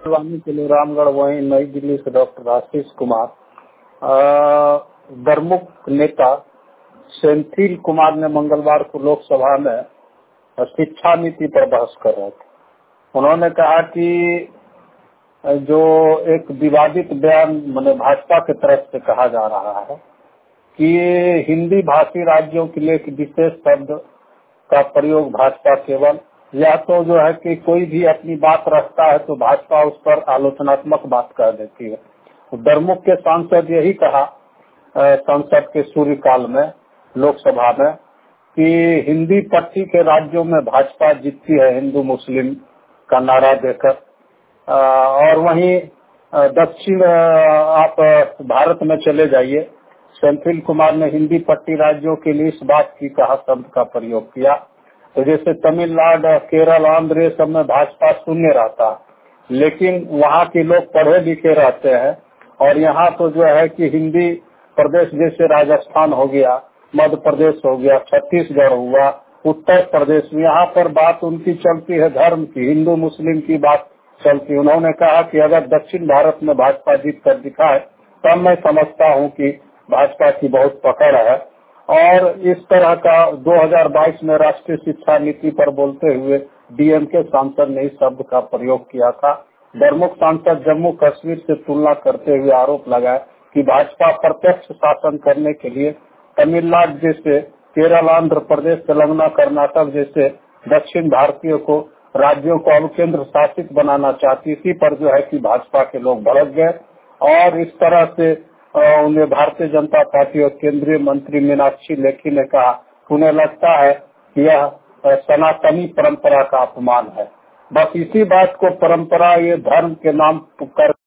वानी के लिए रामगढ़ वहीं नई दिल्ली से डॉक्टर आशीष कुमार। दरमुख नेता सेंथिल कुमार ने मंगलवार को लोकसभा में शिक्षा नीति पर बहस कर रहे थे। उन्होंने कहा कि जो एक विवादित बयान मैंने भाजपा की तरफ से कहा जा रहा है कि हिंदी भाषी राज्यों के लिए एक विशेष शब्द का प्रयोग भाजपा केवल या तो जो है कि कोई भी अपनी बात रखता है तो भाजपा उस पर आलोचनात्मक बात कर देती है। दरमुख के सांसद यही कहा संसद के शून्यकाल में लोकसभा में कि हिंदी पट्टी के राज्यों में भाजपा जीतती है हिंदू मुस्लिम का नारा देकर। और वहीं दक्षिण आप भारत में चले जाइए, सेंथिल कुमार ने हिंदी पट्टी राज्यों के लिए इस बात की कहा शब्द का प्रयोग किया। तो जैसे तमिलनाडु, केरल, आंध्र सब में भाजपा शून्य रहता, लेकिन वहाँ के लोग पढ़े लिखे रहते हैं और यहाँ तो जो है कि हिंदी प्रदेश जैसे राजस्थान हो गया, मध्य प्रदेश हो गया, छत्तीसगढ़ हुआ, उत्तर प्रदेश में यहाँ पर बात उनकी चलती है धर्म की, हिंदू मुस्लिम की बात चलती। उन्होंने कहा कि अगर दक्षिण भारत में भाजपा जीत कर दिखाए तब मैं समझता हूँ कि भाजपा की बहुत पकड़ है। और इस तरह का 2022 में राष्ट्रीय शिक्षा नीति पर बोलते हुए डीएमके सांसद ने इस शब्द का प्रयोग किया था। दरमुख सांसद जम्मू कश्मीर से तुलना करते हुए आरोप लगाया कि भाजपा प्रत्यक्ष शासन करने के लिए तमिलनाडु जैसे, केरल, आंध्र प्रदेश, तेलंगाना, कर्नाटक जैसे दक्षिण भारतीयों को राज्यों को अब केंद्र शासित बनाना चाहती। इसी पर जो है कि भाजपा के लोग भड़क गए और इस तरह से उन्हें भारतीय जनता पार्टी और केंद्रीय मंत्री मीनाक्षी लेखी ने कहा, उन्हें लगता है कि यह सनातनी परंपरा का अपमान है। बस इसी बात को परंपरा ये धर्म के नाम पर